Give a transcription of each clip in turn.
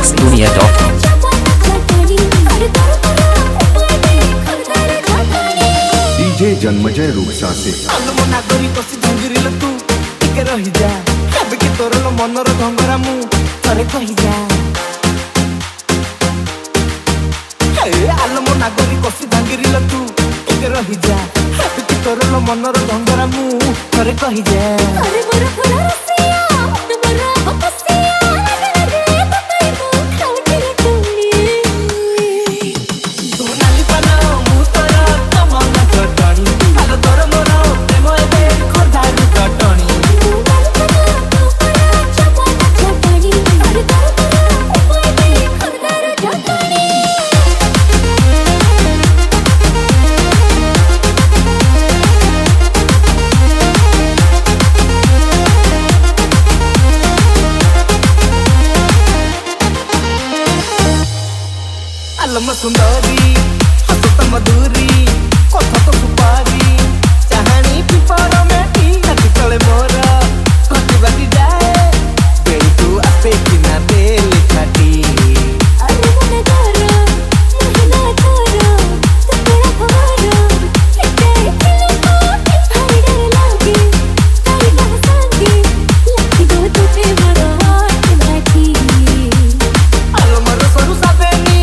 www.mixdunia.com। DJ Janmejay Rupsa से मनर ढंगरा मु थरे कहि जा आलम नागरी कसी भांगिरिल तू टिके रहि जा तोर मनर ढंगरा मु थरे कहि जा अरे मोर फुला रसिया मोर अपसिया लगे तो तई मु खाउटी टुनी तू नाली पाना मु तोर कमल कटणी आलो तोर मोर प्रेम एबे खदारु कटणी आलम सुंदरी हसत मधुरी कथा तो सुपारी चाहानी पिपर मेटी नाटी चले मोर कटी बाटी जाए बेड़ी तू आसे किना तेल छाटी अरे मन धरो महिना धरो तू तेरा भरो एते किलो को भारी डर लागे ताई बहसांगे लखी दो तू पे मरो हाथ लाठी आलम रो सरू साबेनी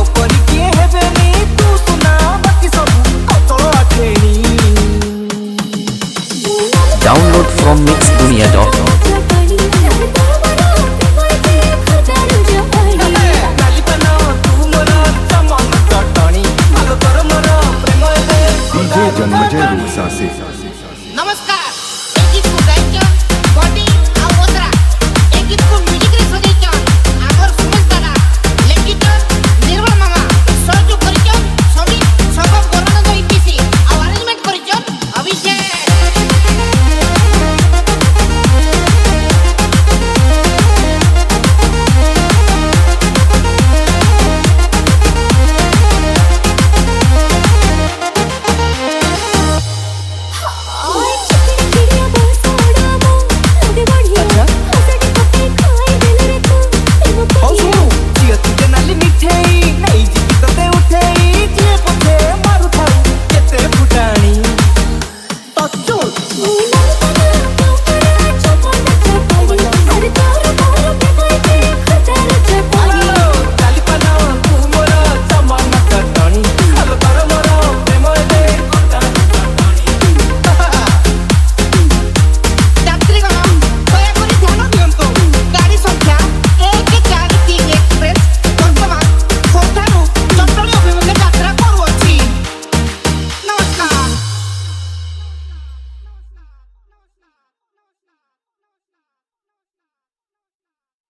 Download from mixdunia.com। DJ Janmejay Rupsa से नमस्कार।